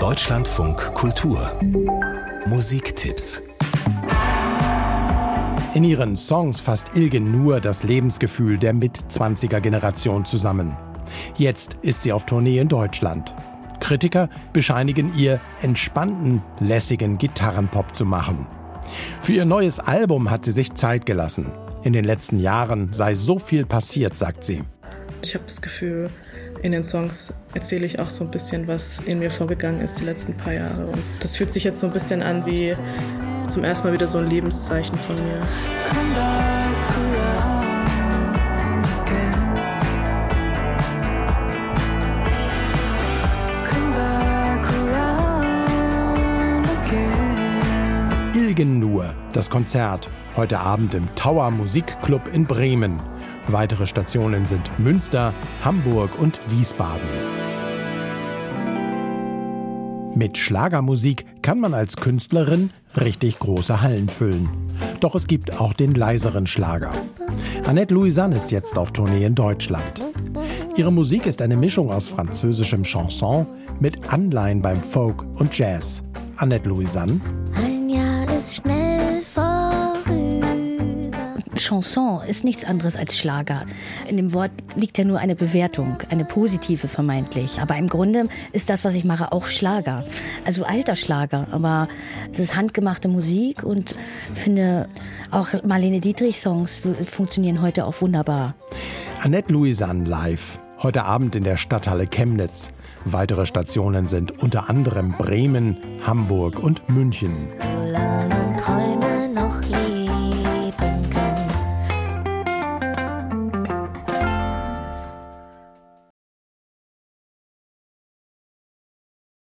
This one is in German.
Deutschlandfunk Kultur Musiktipps. In ihren Songs fasst Ilge Nur das Lebensgefühl der Mit-20er-Generation zusammen. Jetzt ist sie auf Tournee in Deutschland. Kritiker bescheinigen ihr, entspannten, lässigen Gitarrenpop zu machen. Für ihr neues Album hat sie sich Zeit gelassen. In den letzten Jahren sei so viel passiert, sagt sie. Ich habe das Gefühl, in den Songs erzähle ich auch so ein bisschen, was in mir vorgegangen ist die letzten paar Jahre. Und das fühlt sich jetzt so ein bisschen an wie zum ersten Mal wieder so ein Lebenszeichen von mir. Ilge Nur, das Konzert, heute Abend im Tower Musikclub in Bremen. Weitere Stationen sind Münster, Hamburg und Wiesbaden. Mit Schlagermusik kann man als Künstlerin richtig große Hallen füllen. Doch es gibt auch den leiseren Schlager. Annette Louisanne ist jetzt auf Tournee in Deutschland. Ihre Musik ist eine Mischung aus französischem Chanson mit Anleihen beim Folk und Jazz. Annette Louisanne. Ein Jahr ist schnell vorüber. Chanson ist nichts anderes als Schlager. In dem Wort liegt ja nur eine Bewertung, eine positive vermeintlich. Aber im Grunde ist das, was ich mache, auch Schlager. Also alter Schlager, aber es ist handgemachte Musik und ich finde auch Marlene Dietrich-Songs funktionieren heute auch wunderbar. Annette Louisanne live, heute Abend in der Stadthalle Chemnitz. Weitere Stationen sind unter anderem Bremen, Hamburg und München. Solange man Träume